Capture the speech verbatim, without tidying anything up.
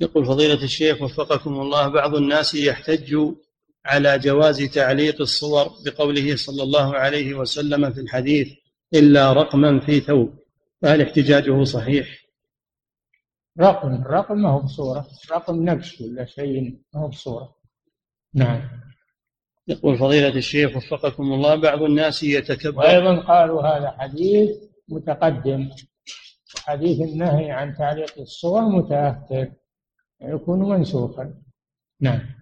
يقول فضيلة الشيخ وفقكم الله، بعض الناس يحتج على جواز تعليق الصور بقوله صلى الله عليه وسلم في الحديث إلا رقما في ثوب، فهل احتجاجه صحيح؟ رقم رقم ما هو بصورة، رقم نقش ولا شيء ما هو بصورة. نعم. يقول فضيلة الشيخ وفقكم الله، بعض الناس يتكبر. وأيضا قالوا هذا حديث متقدم، حديث النهي عن تعليق الصور متأخر، يكون منسوخا. نعم.